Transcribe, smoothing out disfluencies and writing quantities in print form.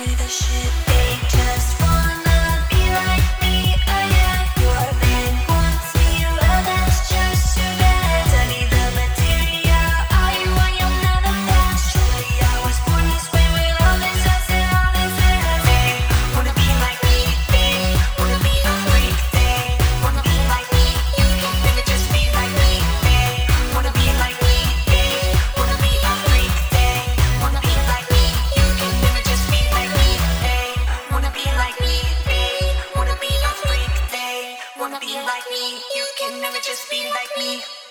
with a shit. They just wanna be like me. Oh yeah, your man wants me, well that's just too bad. Study the material, all you want you'll never pass. Surely I was born this way with all this us and all this ass. They wanna be like me, they wanna be a freak. They wanna be like me, you can never just be like me. They wanna be like me, they wanna be a freak. They wanna be like me, you can never just be like me. They wanna be like me, they wanna be a freak. They wanna be like me, you can never just be like me.